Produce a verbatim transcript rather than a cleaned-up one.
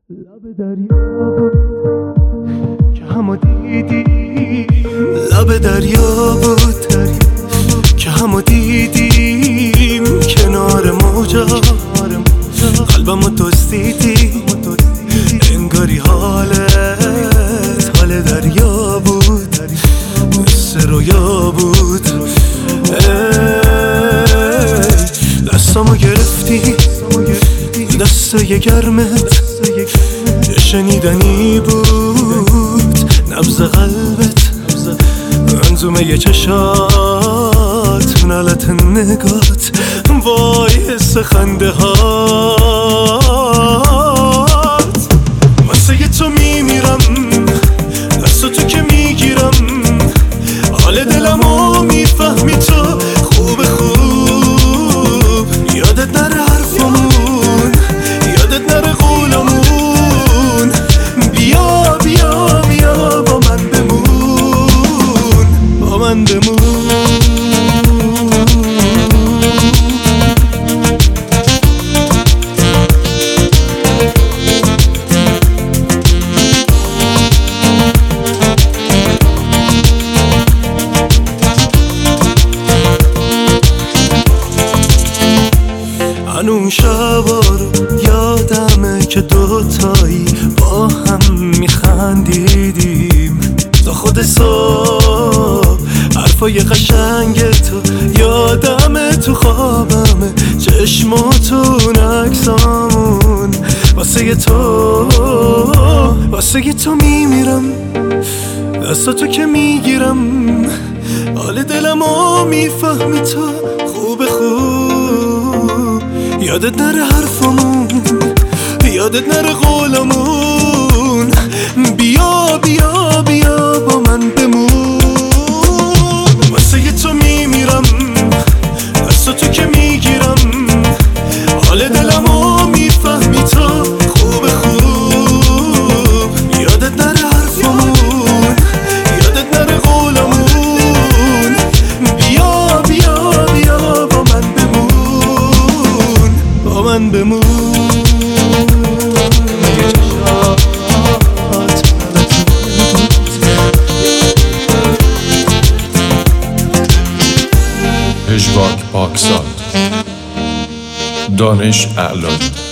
لب دریا بود که همو دیدیم، لب دریا بود که همو دیدیم، کنار موجا قلبمو دزدیدی، انگاری حالت حال دریا بود، مثل رویا بود. ای دستامو گرفتی، دستای گرمت یه شنیدنی بود، نبض قلبت، منظومه یه چشات، نالت نگات، وای حس خنده هات. واسه تو میمیرم، دست تو که میگیرم، حال دلمو میفهمی تو خوب خوب. یادت نره حرفمون، یادت نره قولمون، بیا بیا بیا با من بمون، با من بمون. اون شبا رو یادمه که دوتایی با هم میخندیدیم تا خود صبح. حرفای قشنگ تو یادمه، تو خوابمه چشماتون عکسامون. واسه تو واسه تو میمیرم، دستاتو که میگیرم، حال دلمو میفهمی تو خوب خوب. یادت نره حرفمون، یادت نره قولمون، بیا بیا بیا با من بمون. واسه تو میمیرم، دستاتو که میگیرم، حال دلمو میفهمی تو خوب خوب. یادت نره حرفمون، یادت نره قولمون، بیا بیا بیا با من بمون، با من بمون. پژواک پاکزاد، دانش اعلانی.